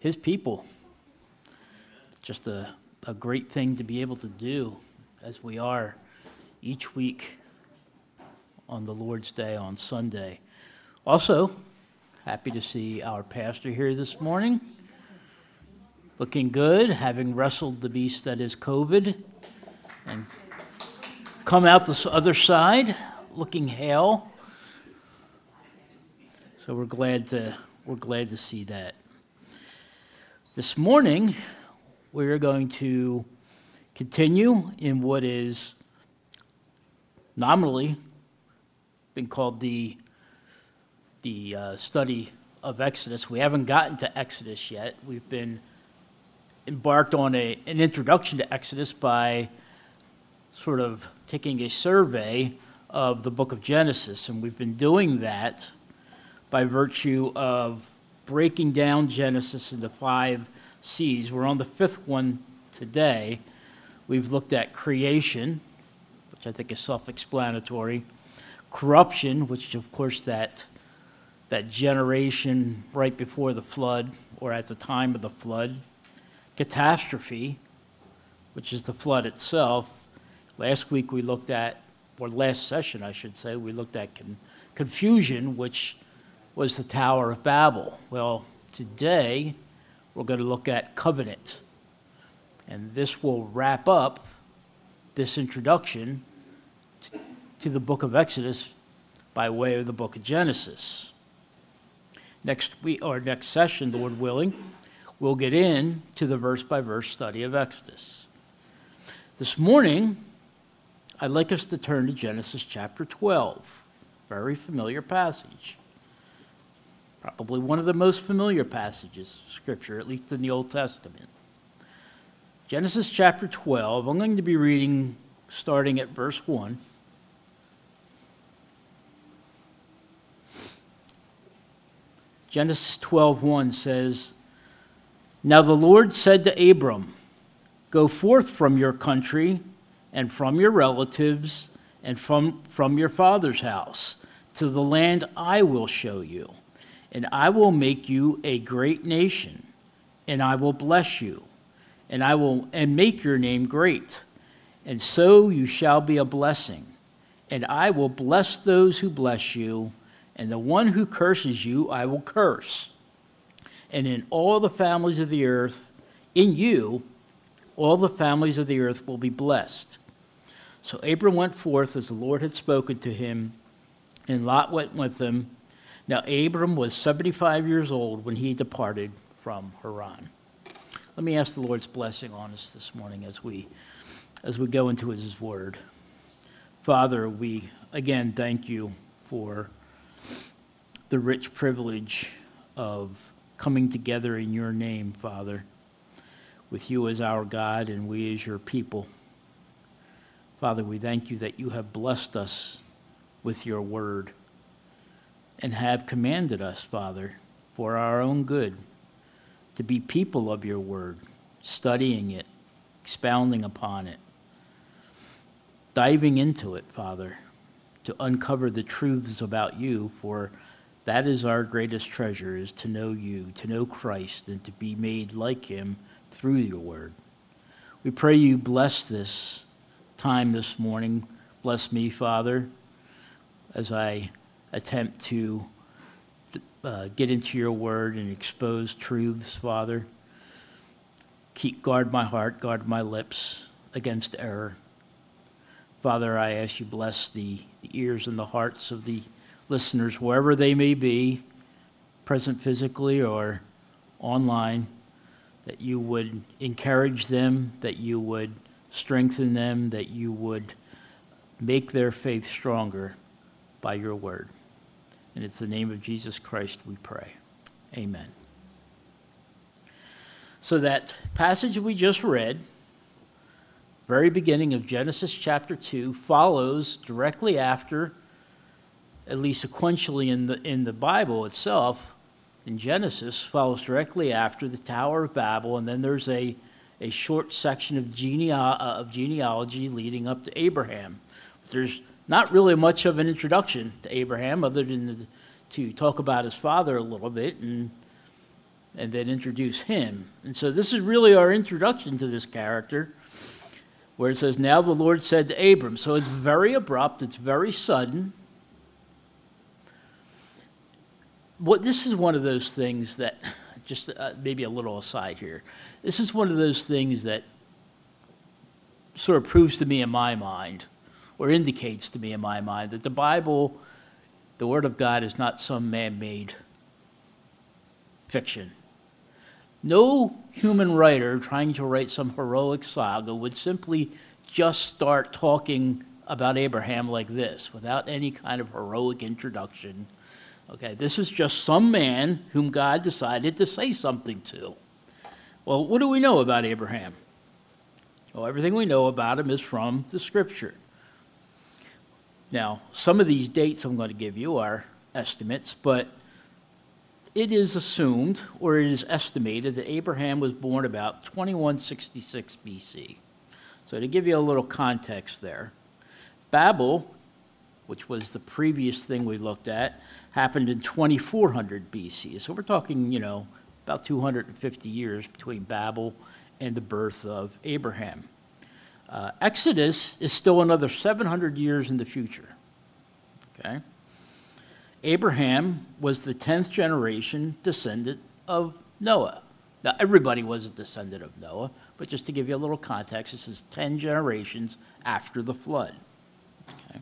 his people. Just a great thing to be able to do as we are each week on the Lord's Day on Sunday. Also, happy to see our pastor here this morning. Looking good, having wrestled the beast that is COVID and come out the other side looking hale. So we're glad to see that. This morning, we're going to continue in what is nominally been called the study of Exodus. We haven't gotten to Exodus yet. We've been embarked on an introduction to Exodus by sort of taking a survey of the book of Genesis, and we've been doing that by virtue of breaking down Genesis into 5 C's. We're on the 5th one today. We've looked at creation, which I think is self-explanatory, corruption, which is of course that generation right before the flood or at the time of the flood, catastrophe, which is the flood itself. Last week we looked at, or last session I should say, we looked at confusion, which was the Tower of Babel. Well, today we're going to look at covenant. And this will wrap up this introduction to the book of Exodus by way of the book of Genesis. Next week, or next session, Lord willing, we'll get into the verse-by-verse study of Exodus. This morning, I'd like us to turn to Genesis chapter 12. Very familiar passage. Probably one of the most familiar passages of Scripture, at least in the Old Testament. Genesis chapter 12, I'm going to be reading starting at verse 1. Genesis 12:1 says, "Now the Lord said to Abram, 'Go forth from your country and from your relatives and from your father's house to the land I will show you. And I will make you a great nation, and I will bless you, and make your name great. And so you shall be a blessing. And I will bless those who bless you, and the one who curses you I will curse. And in all the families of the earth, in you, all the families of the earth will be blessed.' So Abram went forth as the Lord had spoken to him, and Lot went with him. Now Abram was 75 years old when he departed from Haran." Let me ask the Lord's blessing on us this morning as we go into His Word. Father, we again thank you for the rich privilege of coming together in your name, Father, with you as our God and we as your people. Father, we thank you that you have blessed us with your word and have commanded us, Father, for our own good, to be people of your word, studying it, expounding upon it, diving into it, Father, to uncover the truths about you, for that is our greatest treasure, is to know you, to know Christ, and to be made like him through your word. We pray you bless this time this morning. Bless me, Father, as I attempt to get into your word and expose truths, Father. Guard my heart, guard my lips against error. Father, I ask you bless the ears and the hearts of the listeners, wherever they may be, present physically or online, that you would encourage them, that you would strengthen them, that you would make their faith stronger by your word. And it's the name of Jesus Christ we pray. Amen. So that passage we just read, very beginning of Genesis chapter 2, follows directly after, at least sequentially in the Bible itself, in Genesis, follows directly after the Tower of Babel, and then there's a short section of genealogy leading up to Abraham. There's not really much of an introduction to Abraham other than to talk about his father a little bit and and then introduce him. And so this is really our introduction to this character, where it says, now the Lord said to Abram. So it's very abrupt, it's very sudden. This is one of those things that, just maybe a little aside here, this is one of those things that sort of proves to me in my mind, or indicates to me in my mind, that the Bible, the Word of God, is not some man-made fiction. No human writer trying to write some heroic saga would simply just start talking about Abraham like this, without any kind of heroic introduction. Okay, this is just some man whom God decided to say something to. Well, what do we know about Abraham? Well, everything we know about him is from the Scripture. Now, some of these dates I'm going to give you are estimates, but it is assumed, or it is estimated, that Abraham was born about 2166 BC. So to give you a little context there, Babel, which was the previous thing we looked at, happened in 2400 BC. So we're talking, about 250 years between Babel and the birth of Abraham. Exodus is still another 700 years in the future. Okay? Abraham was the 10th generation descendant of Noah. Now, everybody was a descendant of Noah, but just to give you a little context, this is 10 generations after the flood. Okay.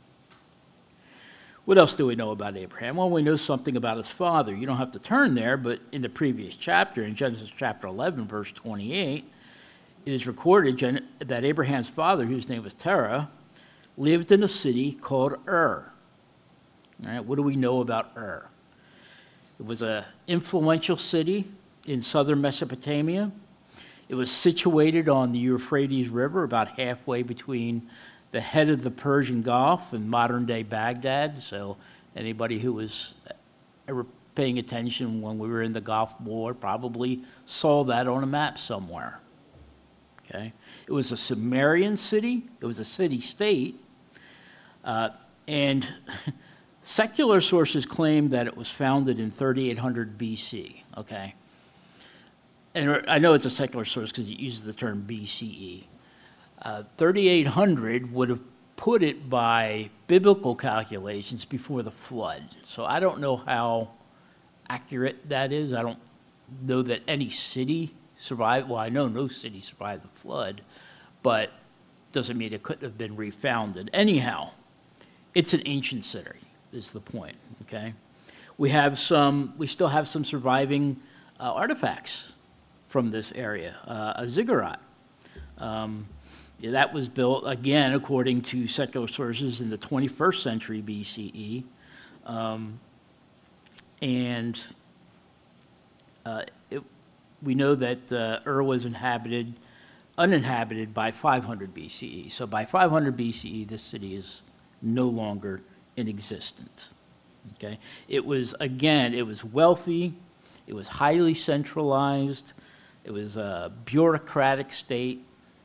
What else do we know about Abraham? Well, we know something about his father. You don't have to turn there, but in the previous chapter, in Genesis chapter 11, verse 28, it is recorded that Abraham's father, whose name was Terah, lived in a city called Ur. All right, what do we know about Ur? It was an influential city in southern Mesopotamia. It was situated on the Euphrates River, about halfway between the head of the Persian Gulf and modern-day Baghdad. So anybody who was ever paying attention when we were in the Gulf War probably saw that on a map somewhere. Okay, it was a Sumerian city. It was a city-state, and secular sources claim that it was founded in 3800 BC. Okay, and I know it's a secular source because it uses the term BCE. 3800 would have put it by biblical calculations before the flood. So I don't know how accurate that is. I don't know that any city survived. Well, I know no city survived the flood, but doesn't mean it couldn't have been refounded. Anyhow, it's an ancient city, is the point. Okay, we still have some surviving artifacts from this area. A ziggurat. That was built, again, according to secular sources, in the 21st century BCE. We know that Ur was uninhabited by 500 BCE. So by 500 BCE, this city is no longer in existence. Okay, it was wealthy, it was highly centralized, it was a bureaucratic state.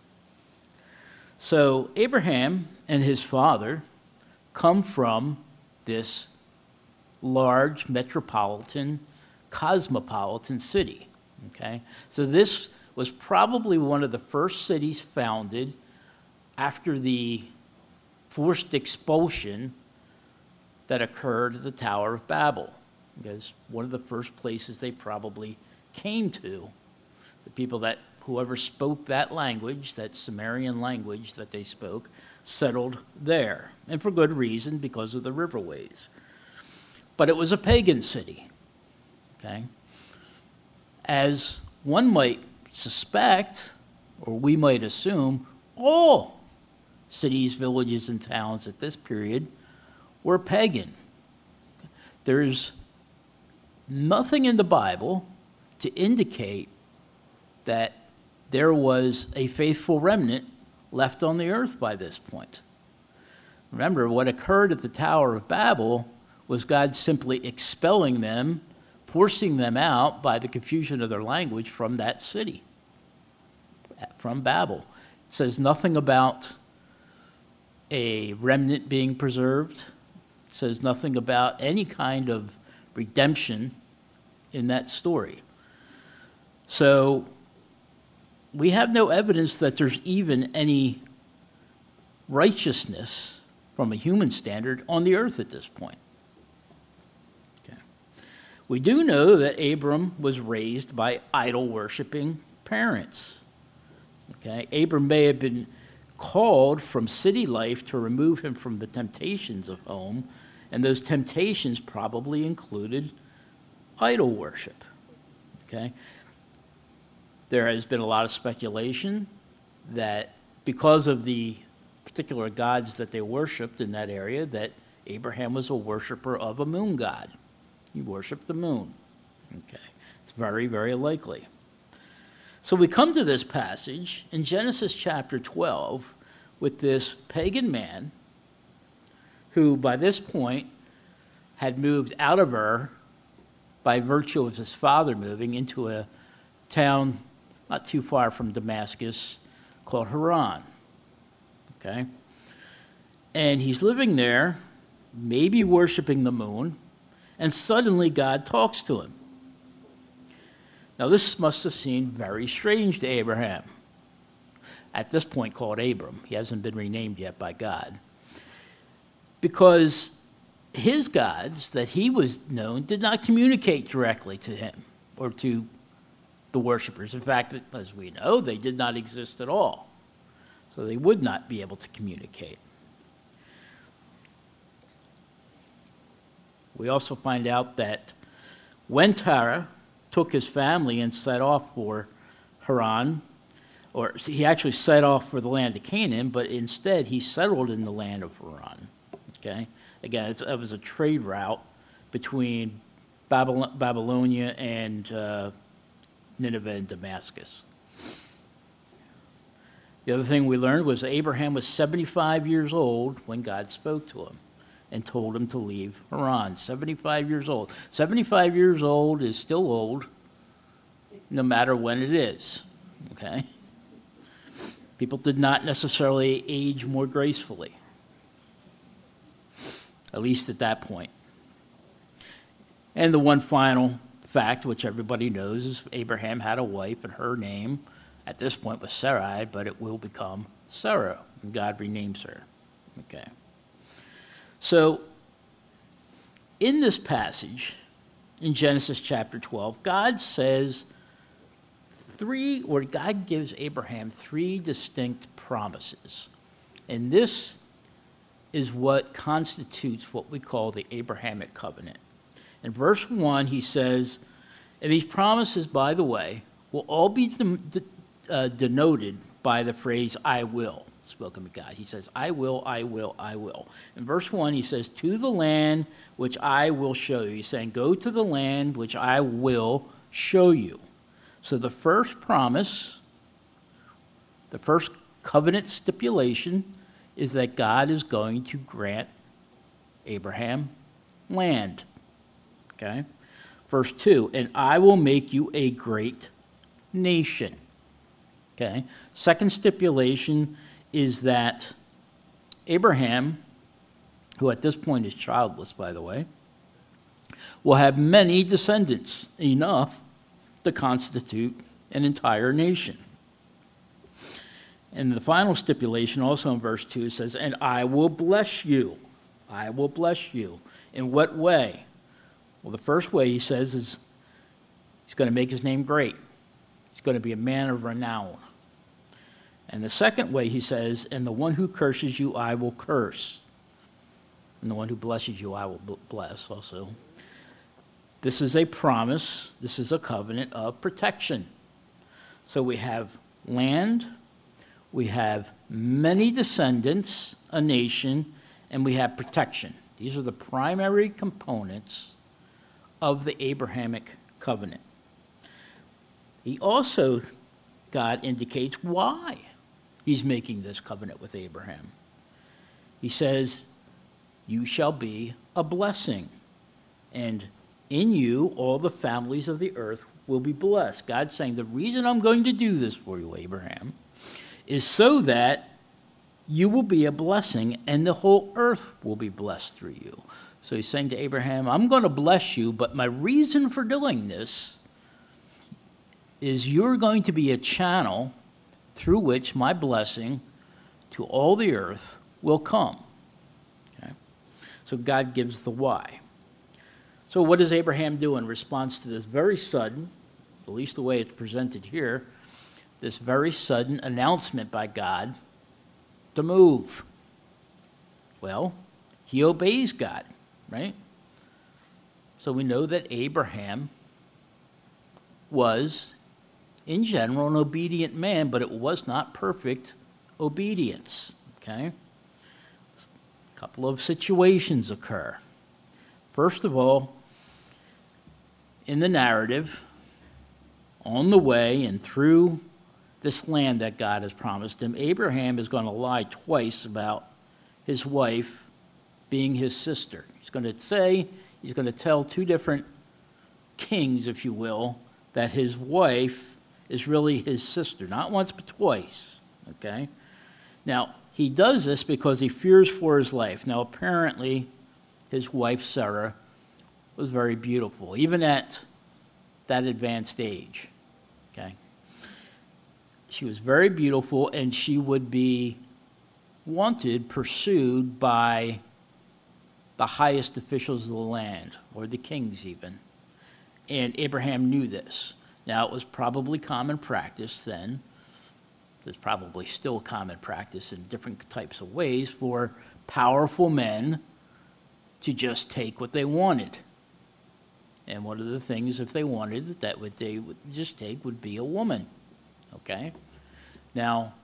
So Abraham and his father come from this large metropolitan, cosmopolitan city. Okay, so this was probably one of the first cities founded after the forced expulsion that occurred at the Tower of Babel. Because one of the first places they probably came to, the people whoever spoke that language, that Sumerian language that they spoke, settled there. And for good reason, because of the riverways. But it was a pagan city. Okay? As one might suspect, or we might assume, all cities, villages, and towns at this period were pagan. There's nothing in the Bible to indicate that there was a faithful remnant left on the earth by this point. Remember, what occurred at the Tower of Babel was God simply expelling them, forcing them out by the confusion of their language from that city, from Babel. It says nothing about a remnant being preserved. It says nothing about any kind of redemption in that story. So we have no evidence that there's even any righteousness from a human standard on the earth at this point. Okay. We do know that Abram was raised by idol-worshiping parents. Okay. Abram may have been called from city life to remove him from the temptations of home, and those temptations probably included idol worship. Okay. There has been a lot of speculation that because of the particular gods that they worshipped in that area, that Abraham was a worshiper of a moon god. He worshipped the moon. Okay. It's very, very likely. So we come to this passage in Genesis chapter 12 with this pagan man who by this point had moved out of Ur by virtue of his father moving into a town not too far from Damascus called Haran. Okay? And he's living there, maybe worshiping the moon, and suddenly God talks to him. Now this must have seemed very strange to Abraham, at this point called Abram. He hasn't been renamed yet by God. Because his gods that he was known did not communicate directly to him or to the worshipers. In fact, as we know, they did not exist at all. So they would not be able to communicate. We also find out that when Terah took his family and set off for Haran, or he actually set off for the land of Canaan, but instead he settled in the land of Haran. Okay? Again, it was a trade route between Babylonia and Nineveh and Damascus. The other thing we learned was Abraham was 75 years old when God spoke to him and told him to leave Haran. 75 years old. 75 years old is still old, no matter when it is. Okay? People did not necessarily age more gracefully, at least at that point. And the one final fact, which everybody knows, is Abraham had a wife, and her name at this point was Sarai, but it will become Sarah, and God renames her. Okay. So, in this passage, in Genesis chapter 12, God gives Abraham three distinct promises. And this is what constitutes what we call the Abrahamic covenant. In verse 1, he says, and these promises, by the way, will all be denoted by the phrase, I will, spoken by God. He says, I will, I will, I will. In verse 1, he says, to the land which I will show you. He's saying, go to the land which I will show you. So the first promise, the first covenant stipulation, is that God is going to grant Abraham land. Okay? Verse 2, and I will make you a great nation. Okay? Second stipulation is that Abraham, who at this point is childless, by the way, will have many descendants, enough to constitute an entire nation. And the final stipulation, also in verse 2, says, and I will bless you. I will bless you. In what way? Well, the first way he says is he's going to make his name great. He's going to be a man of renown. And the second way he says, and the one who curses you, I will curse. And the one who blesses you, I will bless also. This is a promise. This is a covenant of protection. So we have land, we have many descendants, a nation, and we have protection. These are the primary components of the Abrahamic covenant. He also, God indicates why he's making this covenant with Abraham. He says, you shall be a blessing, and in you all the families of the earth will be blessed. God's saying, the reason I'm going to do this for you, Abraham, is so that you will be a blessing and the whole earth will be blessed through you. So he's saying to Abraham, I'm going to bless you, but my reason for doing this is you're going to be a channel through which my blessing to all the earth will come. Okay? So God gives the why. So what does Abraham do in response to this very sudden, at least the way it's presented here, this very sudden announcement by God to move? Well, he obeys God, right? So we know that Abraham was, in general, an obedient man, but it was not perfect obedience. Okay? A couple of situations occur. First of all, in the narrative, on the way and through this land that God has promised him, Abraham is going to lie twice about his wife being his sister. He's going to tell two different kings, if you will, that his wife is really his sister. Not once, but twice. Okay? Now, he does this because he fears for his life. Now, apparently, his wife, Sarah, was very beautiful, even at that advanced age. Okay? She was very beautiful, and she would be wanted, pursued by the highest officials of the land, or the kings even. And Abraham knew this. Now, it was probably common practice then. There's probably still common practice in different types of ways for powerful men to just take what they wanted. And one of the things, if they wanted, that what they would just take would be a woman. Okay? Now,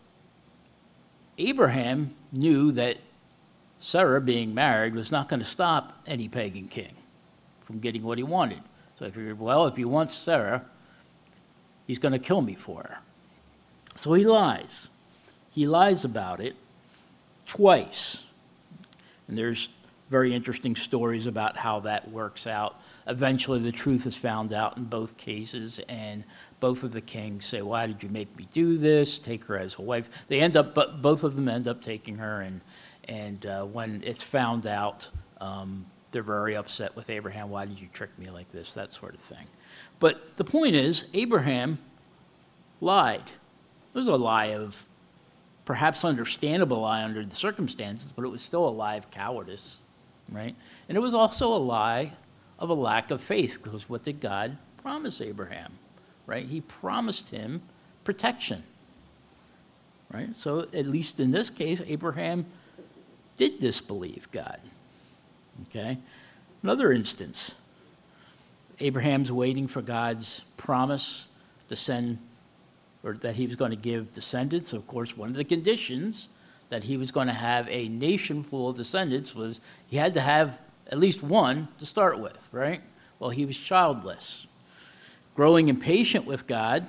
Abraham knew that Sarah being married was not going to stop any pagan king from getting what he wanted. So I figured, well, if he wants Sarah, he's going to kill me for her. So he lies. He lies about it twice. And there's very interesting stories about how that works out. Eventually the truth is found out in both cases, and both of the kings say, why did you make me do this? Take her as a wife. Both of them end up taking her, and when it's found out, they're very upset with Abraham. Why did you trick me like this? That sort of thing. But the point is, Abraham lied. It was a lie of perhaps understandable lie under the circumstances, but it was still a lie of cowardice, right? And it was also a lie of a lack of faith, because what did God promise Abraham, right? He promised him protection, right? So at least in this case, Abraham did disbelieve God. Okay? Another instance, Abraham's waiting for God's promise to send, or that he was going to give descendants. Of course, one of the conditions that he was going to have a nation full of descendants was he had to have at least one to start with, right? Well, he was childless. Growing impatient with God,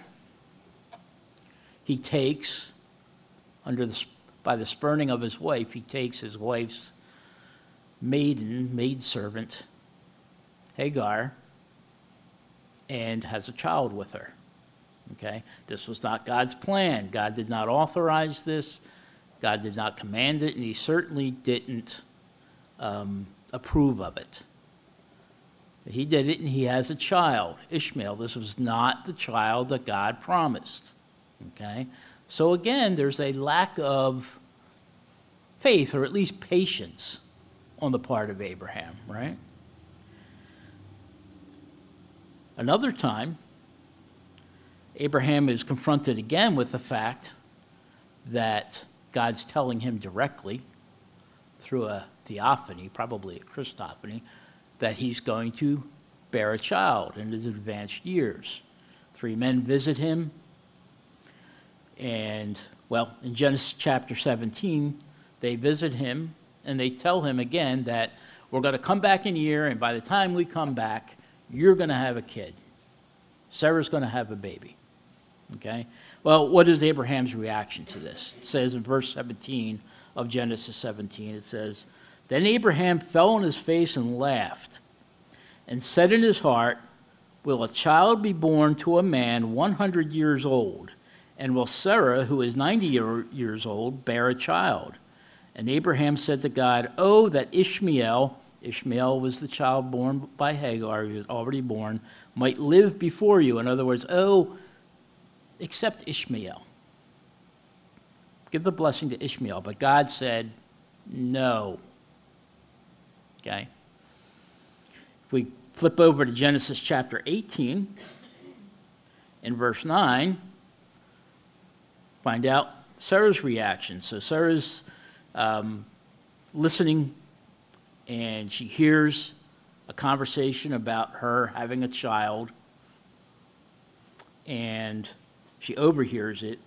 he takes, by the spurning of his wife, he takes his wife's maidservant, Hagar, and has a child with her. Okay? This was not God's plan. God did not authorize this. God did not command it, and he certainly didn't approve of it. He did it, and he has a child, Ishmael. This was not the child that God promised. Okay? So again, there's a lack of faith, or at least patience, on the part of Abraham, right? Another time, Abraham is confronted again with the fact that God's telling him directly through a theophany, probably a Christophany, that he's going to bear a child in his advanced years. 3 men visit him, and, well, in Genesis chapter 17, they visit him, and they tell him again that we're going to come back in a year, and by the time we come back, you're going to have a kid. Sarah's going to have a baby. Okay? Well, what is Abraham's reaction to this? It says in verse 17 of Genesis 17, it says, Then Abraham fell on his face and laughed, and said in his heart, Will a child be born to a man 100 years old? And will Sarah, who is 90 years old, bear a child? And Abraham said to God, Oh, that Ishmael was the child born by Hagar, who was already born, might live before you. In other words, oh, except Ishmael. Give the blessing to Ishmael. But God said, no. Okay? If we flip over to Genesis chapter 18, in verse 9, find out Sarah's reaction. So Sarah's listening, and she hears a conversation about her having a child, and she overhears it.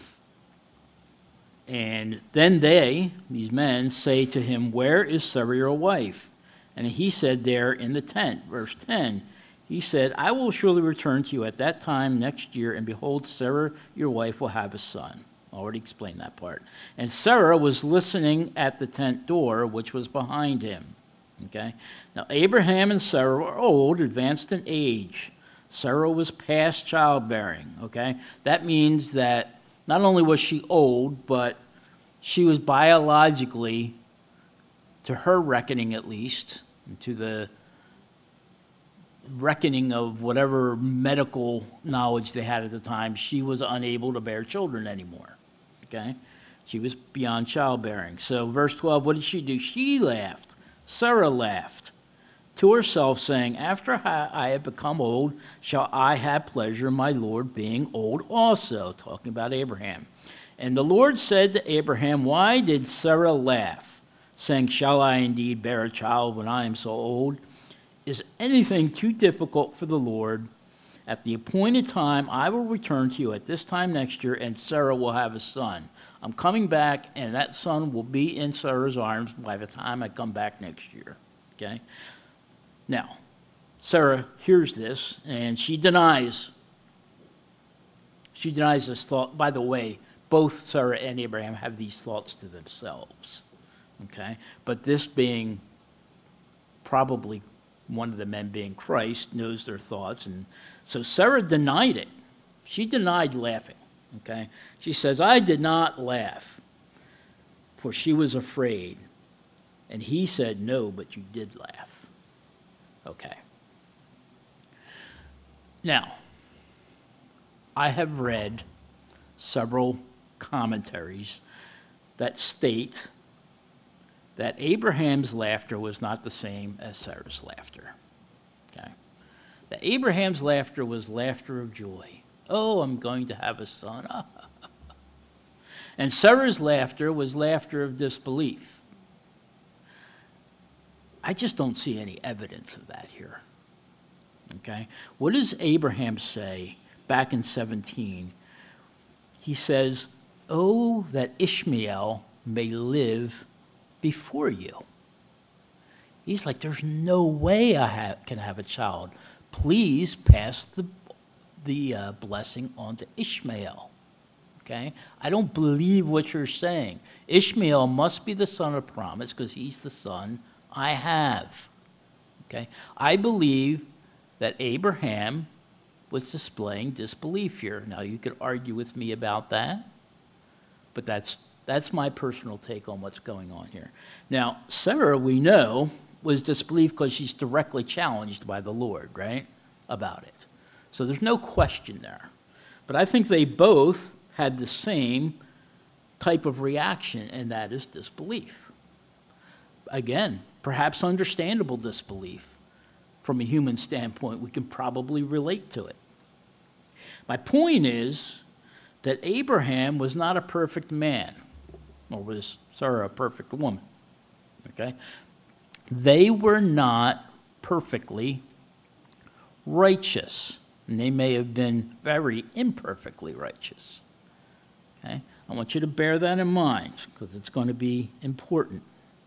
And then these men, say to him, "Where is Sarah your wife?" And he said, "There in the tent." Verse 10, he said, "I will surely return to you at that time next year, and behold, Sarah your wife will have a son." Already explained that part. And Sarah was listening at the tent door, which was behind him. Okay? Now Abraham and Sarah were old, advanced in age. Sarah was past childbearing. Okay? That means that not only was she old, but she was biologically, to her reckoning at least, and to the reckoning of whatever medical knowledge they had at the time, she was unable to bear children anymore. Okay? She was beyond childbearing. So verse 12, what did she do? She laughed. Sarah laughed to herself, saying, "After I have become old, shall I have pleasure, my Lord being old also?" Talking about Abraham. And the Lord said to Abraham, "Why did Sarah laugh, saying, 'Shall I indeed bear a child when I am so old?' Is anything too difficult for the Lord? At the appointed time, I will return to you at this time next year, and Sarah will have a son. I'm coming back, and that son will be in Sarah's arms by the time I come back next year." Okay? Now, Sarah hears this, and she denies. She denies this thought. By the way, both Sarah and Abraham have these thoughts to themselves. Okay? But this being probably one of the men being Christ, knows their thoughts. And so Sarah denied it. She denied laughing. Okay? She says, "I did not laugh, for she was afraid." And he said, "No, but you did laugh." Okay. Now, I have read several commentaries that state that Abraham's laughter was not the same as Sarah's laughter. Okay? That Abraham's laughter was laughter of joy. Oh, I'm going to have a son. And Sarah's laughter was laughter of disbelief. I just don't see any evidence of that here. Okay? What does Abraham say back in 17? He says, "Oh, that Ishmael may live before you." He's like, there's no way I can have a child. Please pass the blessing on to Ishmael. Okay? I don't believe what you're saying. Ishmael must be the son of promise because he's the son I have. Okay? I believe that Abraham was displaying disbelief here. Now, you could argue with me about that, but that's my personal take on what's going on here. Now, Sarah, we know, was disbelief because she's directly challenged by the Lord, right, about it. So there's no question there. But I think they both had the same type of reaction, and that is disbelief. Again, perhaps understandable disbelief. From a human standpoint, we can probably relate to it. My point is that Abraham was not a perfect man, nor was Sarah a perfect woman. Okay? They were not perfectly righteous, and they may have been very imperfectly righteous. Okay? I want you to bear that in mind because it's going to be important.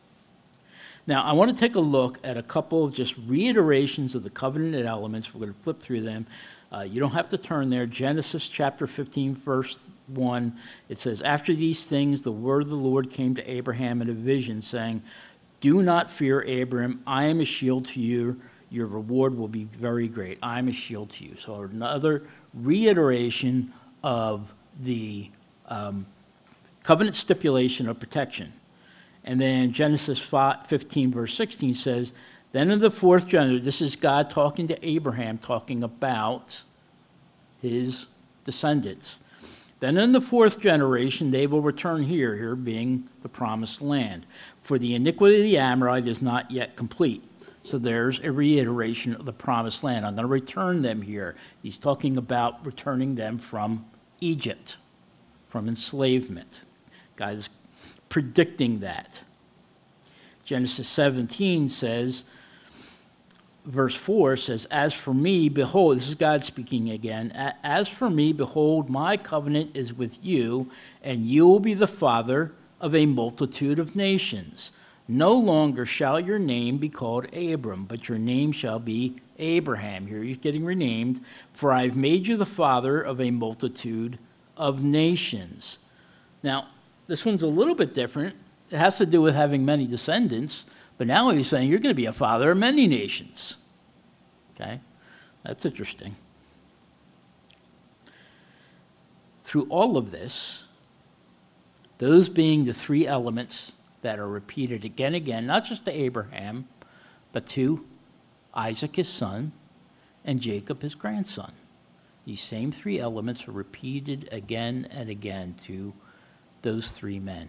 Now, I want to take a look at a couple of just reiterations of the covenanted elements. We're going to flip through them. You don't have to turn there. Genesis chapter 15, verse 1, it says, "After these things, the word of the Lord came to Abraham in a vision, saying, 'Do not fear, Abram. I am a shield to you. Your reward will be very great.'" I am a shield to you. So another reiteration of the covenant stipulation of protection. And then Genesis 15, verse 16 says, "Then in the fourth generation," this is God talking to Abraham, talking about his descendants. Then in the fourth generation they will return here being the promised land. For the iniquity of the Amorite is not yet complete. So there's a reiteration of the promised land. I'm going to return them here. He's talking about returning them from Egypt, from enslavement. God is predicting that. Genesis 17 says, verse 4 says, as for me, behold, this is God speaking again, as for me, behold, my covenant is with you, and you will be the father of a multitude of nations. No longer shall your name be called Abram, but your name shall be Abraham. Here he's getting renamed. For I've made you the father of a multitude of nations. Now, this one's a little bit different. It has to do with having many descendants, but now he's saying you're going to be a father of many nations. Okay? That's interesting. Through all of this, those being the three elements that are repeated again and again, not just to Abraham, but to Isaac, his son, and Jacob, his grandson. These same three elements are repeated again and again to those three men.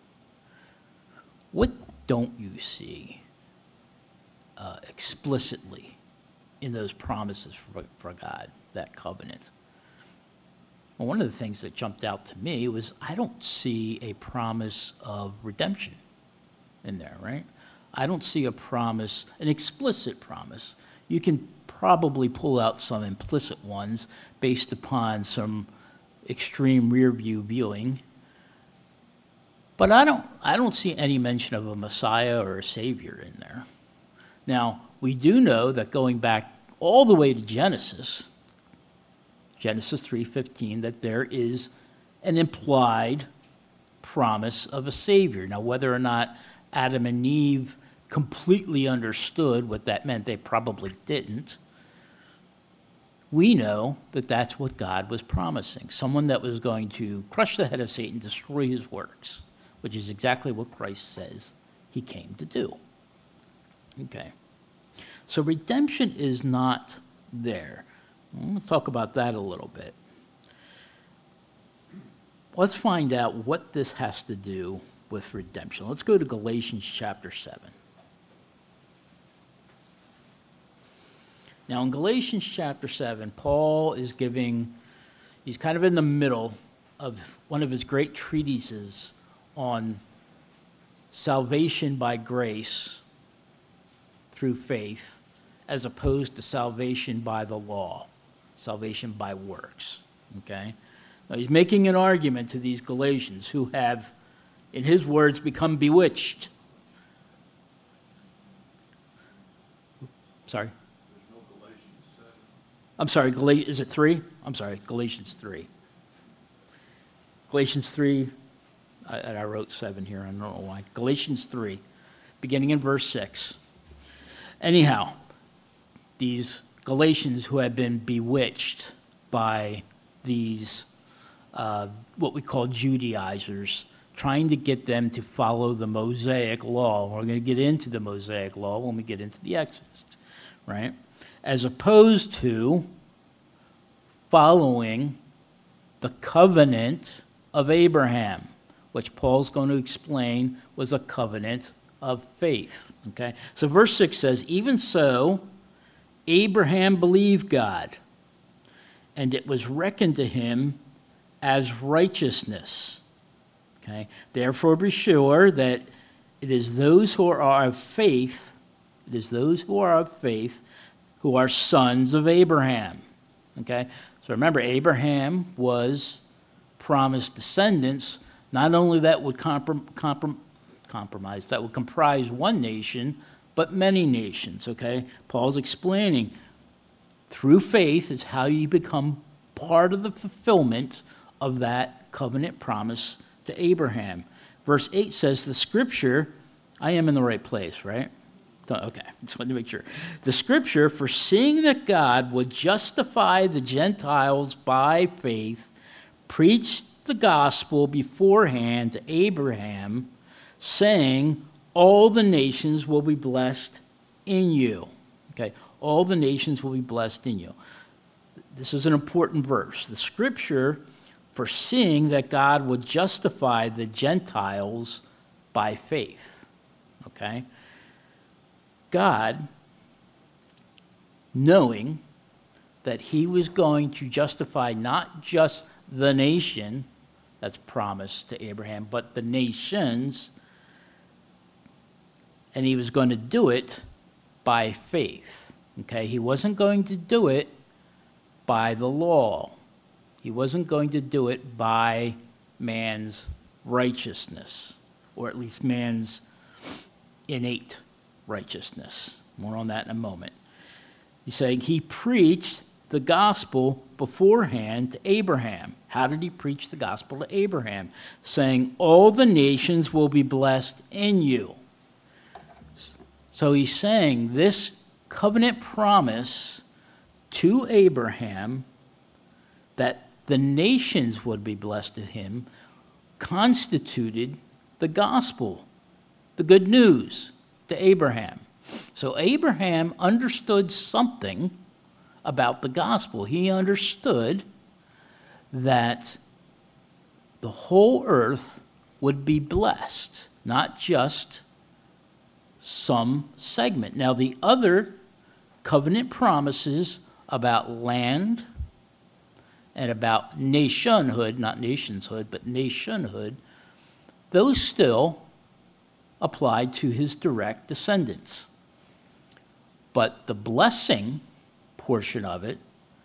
What don't you see explicitly in those promises for God, that covenant? Well, one of the things that jumped out to me was I don't see a promise of redemption in there, right? I don't see a promise, an explicit promise. You can probably pull out some implicit ones based upon some extreme rear view viewing. But I don't see any mention of a Messiah or a Savior in there. Now, we do know that going back all the way to Genesis 3:15, that there is an implied promise of a Savior. Now, whether or not Adam and Eve completely understood what that meant, they probably didn't. We know that that's what God was promising. Someone that was going to crush the head of Satan, destroy his works, which is exactly what Christ says he came to do. Okay. So redemption is not there. We'll talk about that a little bit. Let's find out what this has to do with redemption. Let's go to Galatians chapter 7. Now in Galatians chapter 7, Paul is he's kind of in the middle of one of his great treatises on salvation by grace through faith, as opposed to salvation by the law, salvation by works. Okay? Now he's making an argument to these Galatians who have, in his words, become bewitched. Sorry? There's no Galatians 7. I'm sorry, is it 3? I'm sorry, Galatians 3. Galatians 3, I wrote 7 here, I don't know why. Galatians 3, beginning in verse 6. Anyhow, these Galatians who have been bewitched by these what we call Judaizers, trying to get them to follow the Mosaic law. We're going to get into the Mosaic law when we get into the Exodus, right? As opposed to following the covenant of Abraham, which Paul's going to explain was a covenant of faith. Okay? So verse 6 says, even so, Abraham believed God, and it was reckoned to him as righteousness. Okay? Therefore be sure that it is those who are of faith, who are sons of Abraham. Okay? So remember, Abraham was promised descendants, not only that would comprise, that would comprise one nation, but many nations. Okay? Paul's explaining through faith is how you become part of the fulfillment of that covenant promise to Abraham. Verse 8 says, the scripture, I am in the right place, right? Okay, just wanted to make sure. The scripture, foreseeing that God would justify the Gentiles by faith, preached the gospel beforehand to Abraham, saying, all the nations will be blessed in you. Okay, all the nations will be blessed in you. this is an important verse. The scripture foreseeing that God would justify the Gentiles by faith. Okay? God, knowing that he was going to justify not just the nation that's promised to Abraham, but the nations, and he was going to do it by faith. Okay? He wasn't going to do it by the law. He wasn't going to do it by man's righteousness, or at least man's innate righteousness. More on that in a moment. He's saying he preached the gospel beforehand to Abraham. How did he preach the gospel to Abraham? Saying, all the nations will be blessed in you. So he's saying this covenant promise to Abraham that the nations would be blessed in him constituted the gospel, the good news to Abraham. So Abraham understood something about the gospel. He understood that the whole earth would be blessed, not just some segment. Now, the other covenant promises about land and about nationhood, not nationshood, but nationhood, those still applied to his direct descendants. But the blessing portion of it,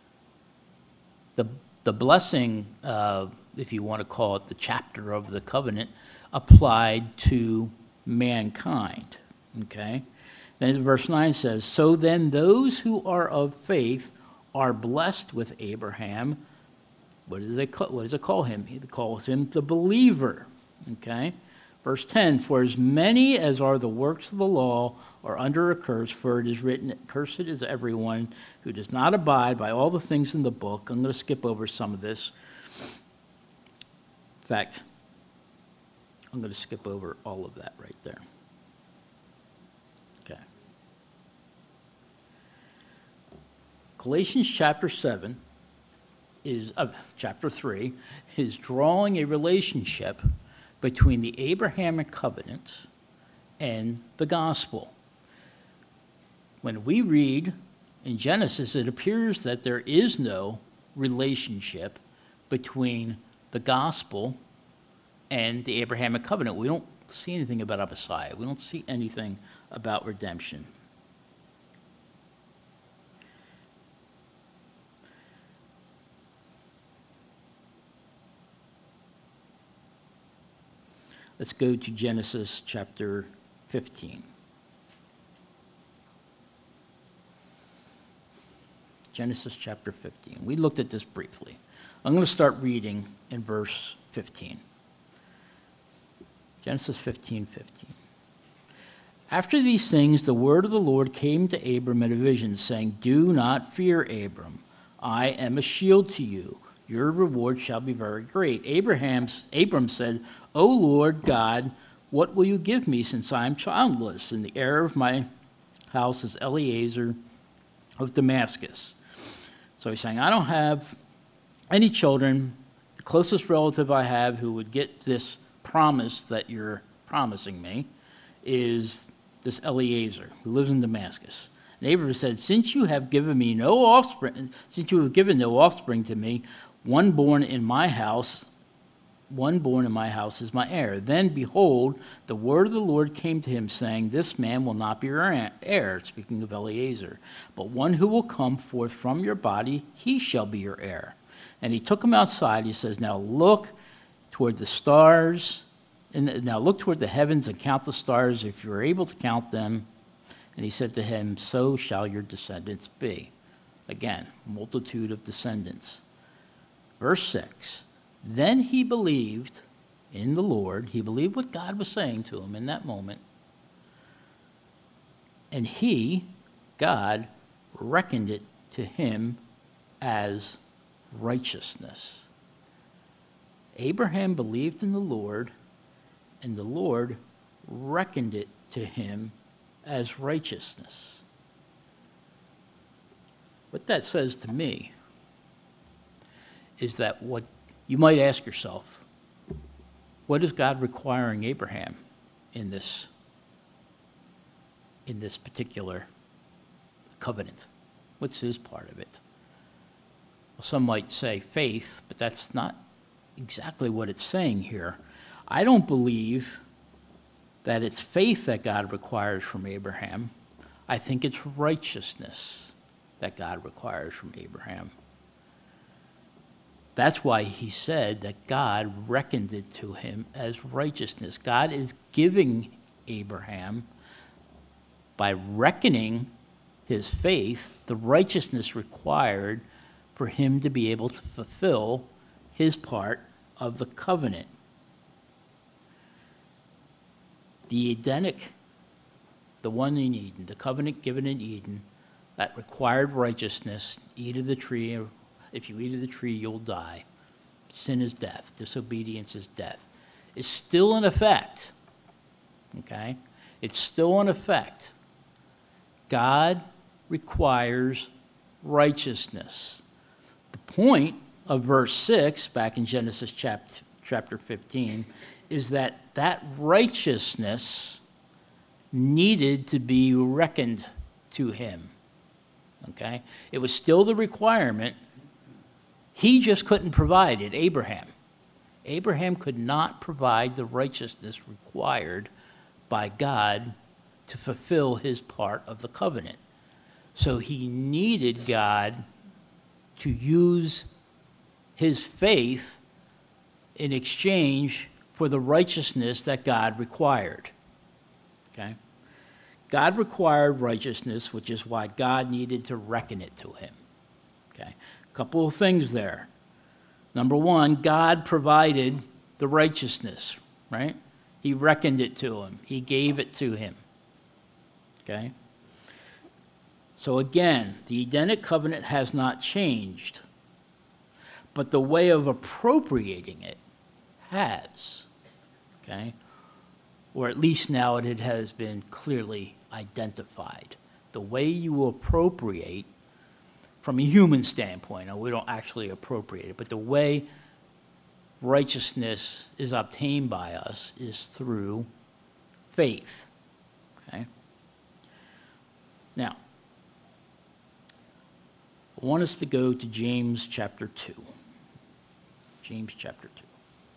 the blessing, if you want to call it the chapter of the covenant, applied to mankind. Okay? Then verse 9 says, so then those who are of faith are blessed with Abraham. What does it call him? He calls him the believer. Okay? Verse 10, for as many as are the works of the law are under a curse, for it is written, cursed is everyone who does not abide by all the things in the book. I'm going to skip over some of this. In fact, I'm going to skip over all of that right there. Okay. Galatians chapter 7 chapter 3 is drawing a relationship between the Abrahamic covenant and the gospel. When we read in Genesis, it appears that there is no relationship between the gospel and the Abrahamic covenant. We don't see anything about a Messiah. We don't see anything about redemption. Let's go to Genesis chapter 15. Genesis chapter 15. We looked at this briefly. I'm going to start reading in verse 15. Genesis 15:15. After these things, the word of the Lord came to Abram in a vision, saying, do not fear, Abram. I am a shield to you. Your reward shall be very great. Abram said, O Lord God, what will you give me, since I am childless, and the heir of my house is Eliezer of Damascus? So he's saying, I don't have any children. The closest relative I have who would get this promise that you're promising me is this Eliezer, who lives in Damascus. And Abram said, since you have given no offspring to me, one born in my house is my heir. Then, behold, the word of the Lord came to him, saying, this man will not be your heir, speaking of Eliezer, but one who will come forth from your body, he shall be your heir. And he took him outside. He says, now look toward the stars, and now look toward the heavens and count the stars, if you are able to count them. And he said to him, so shall your descendants be. Again, multitude of descendants. Verse 6, then he believed in the Lord. He believed what God was saying to him in that moment. And God, reckoned it to him as righteousness. Abraham believed in the Lord, and the Lord reckoned it to him as righteousness. What that says to me is that what you might ask yourself, what is God requiring Abraham in this particular covenant? What's his part of it? Well, some might say faith, but that's not exactly what it's saying here. I don't believe that it's faith that God requires from Abraham. I think it's righteousness that God requires from Abraham. That's why he said that God reckoned it to him as righteousness. God is giving Abraham, by reckoning his faith, the righteousness required for him to be able to fulfill his part of the covenant. The Edenic, the one in Eden, the covenant given in Eden, that required righteousness, eat of the tree. If you eat of the tree, you'll die. Sin is death. Disobedience is death. It's still in effect. Okay? It's still in effect. God requires righteousness. The point of verse 6, back in Genesis chapter 15, is that righteousness needed to be reckoned to him. Okay? It was still the requirement. He just couldn't provide it, Abraham. Abraham could not provide the righteousness required by God to fulfill his part of the covenant. So he needed God to use his faith in exchange for the righteousness that God required. Okay? God required righteousness, which is why God needed to reckon it to him. Okay? A couple of things there. Number one, God provided the righteousness, right? He reckoned it to him. He gave it to him. Okay? So again, the Edenic covenant has not changed, but the way of appropriating it has. Okay? Or at least now it has been clearly identified. The way you appropriate, from a human standpoint, now we don't actually appropriate it, but the way righteousness is obtained by us is through faith. Okay? Now, I want us to go to James chapter 2. James chapter 2.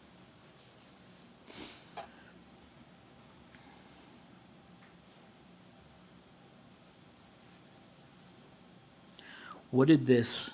What did this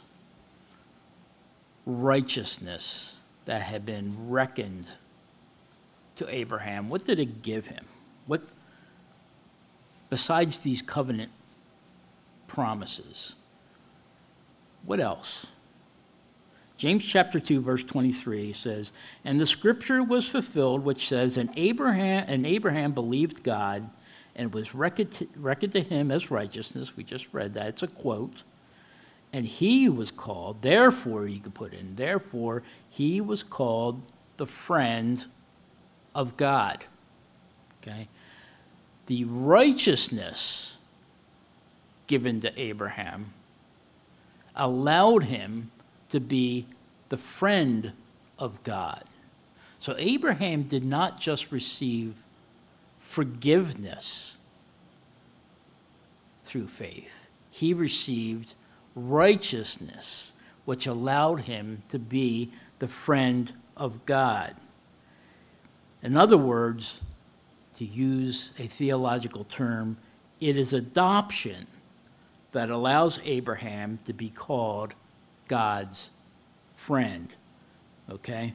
righteousness that had been reckoned to Abraham, what did it give him? What, besides these covenant promises, what else? James chapter 2 verse 23 says, "And the scripture was fulfilled which says, and Abraham believed God, and was reckoned to him as righteousness." We just read that. It's a quote. "And he was called," therefore you could put in, therefore he was called the friend of God. Okay? The righteousness given to Abraham allowed him to be the friend of God. So Abraham did not just receive forgiveness through faith. He received righteousness, which allowed him to be the friend of God. In other words, to use a theological term, it is adoption that allows Abraham to be called God's friend. Okay?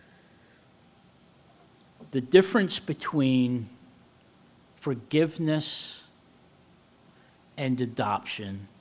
The difference between forgiveness and adoption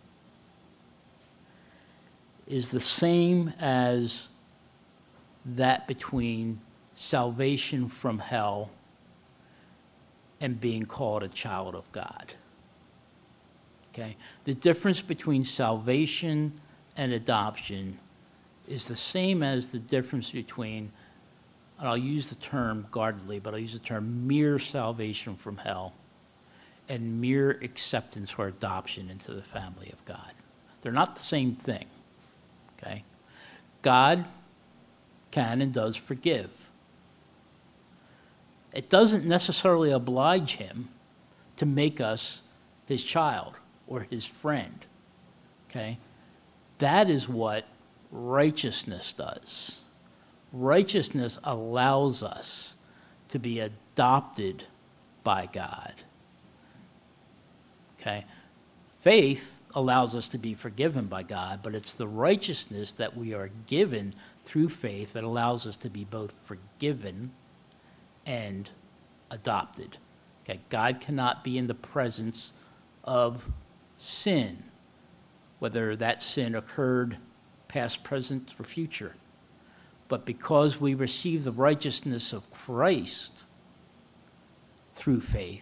is the same as that between salvation from hell and being called a child of God. Okay? The difference between salvation and adoption is the same as the difference between, and I'll use the term guardedly, but I'll use the term mere salvation from hell and mere acceptance or adoption into the family of God. They're not the same thing. Okay? God can and does forgive. It doesn't necessarily oblige him to make us his child or his friend. Okay? That is what righteousness does. Righteousness allows us to be adopted by God. Okay? Faith allows us to be forgiven by God, but it's the righteousness that we are given through faith that allows us to be both forgiven and adopted. Okay? God cannot be in the presence of sin, whether that sin occurred past, present, or future. But because we receive the righteousness of Christ through faith,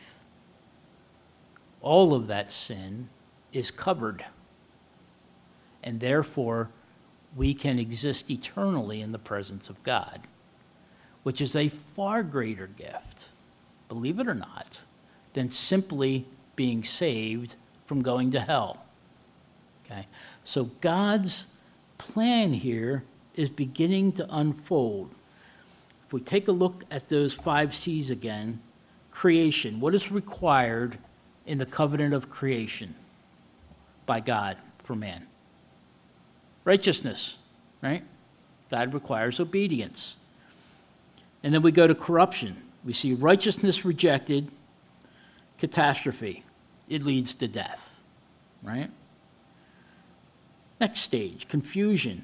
all of that sin is covered. And therefore, we can exist eternally in the presence of God, which is a far greater gift, believe it or not, than simply being saved from going to hell. Okay? So God's plan here is beginning to unfold. If we take a look at those 5 C's again, creation, what is required in the covenant of creation by God for man? Righteousness, right? God requires obedience. And then we go to corruption. We see righteousness rejected, catastrophe. It leads to death, right? Next stage, confusion.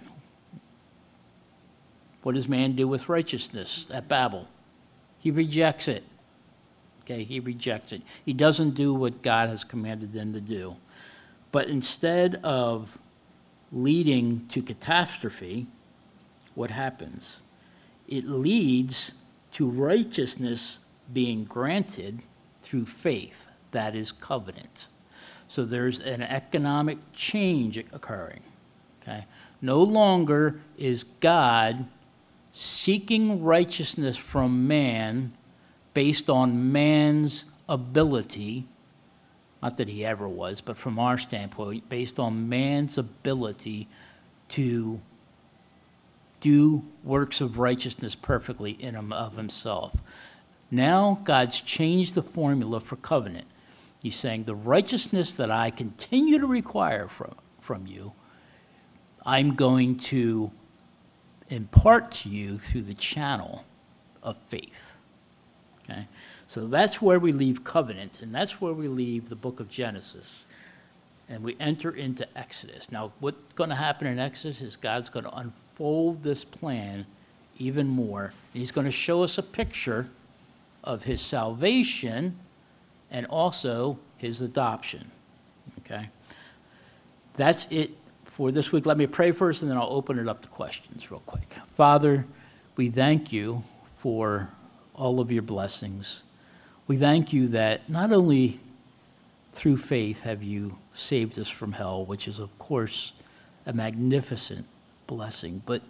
What does man do with righteousness at Babel? He rejects it. Okay, he rejects it. He doesn't do what God has commanded them to do. But instead of leading to catastrophe, what happens? It leads to righteousness being granted through faith. That is covenant. So there's an economic change occurring. Okay? No longer is God seeking righteousness from man based on man's ability, not that he ever was, but from our standpoint, based on man's ability to do works of righteousness perfectly in and of himself. Now God's changed the formula for covenant. He's saying the righteousness that I continue to require from you, I'm going to impart to you through the channel of faith. Okay? So that's where we leave covenant, and that's where we leave the book of Genesis. And we enter into Exodus. Now, what's going to happen in Exodus is God's going to unfold this plan even more. And he's going to show us a picture of his salvation and also his adoption. Okay? That's it for this week. Let me pray first, and then I'll open it up to questions real quick. Father, we thank you for all of your blessings. We thank you that not only through faith have you saved us from hell, which is, of course, a magnificent blessing, but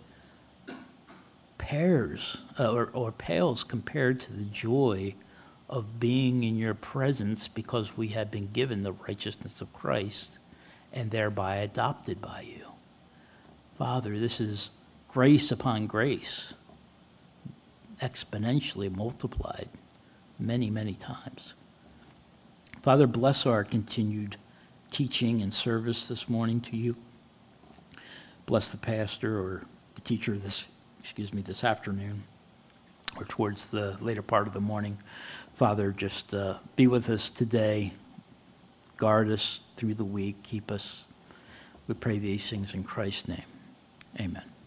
pales compared to the joy of being in your presence because we have been given the righteousness of Christ and thereby adopted by you. Father, this is grace upon grace, exponentially multiplied many, many times. Father, bless our continued teaching and service this morning to you. Bless the pastor or the teacher this afternoon or towards the later part of the morning. Father, just be with us today. Guard us through the week. Keep us. We pray these things in Christ's name. Amen.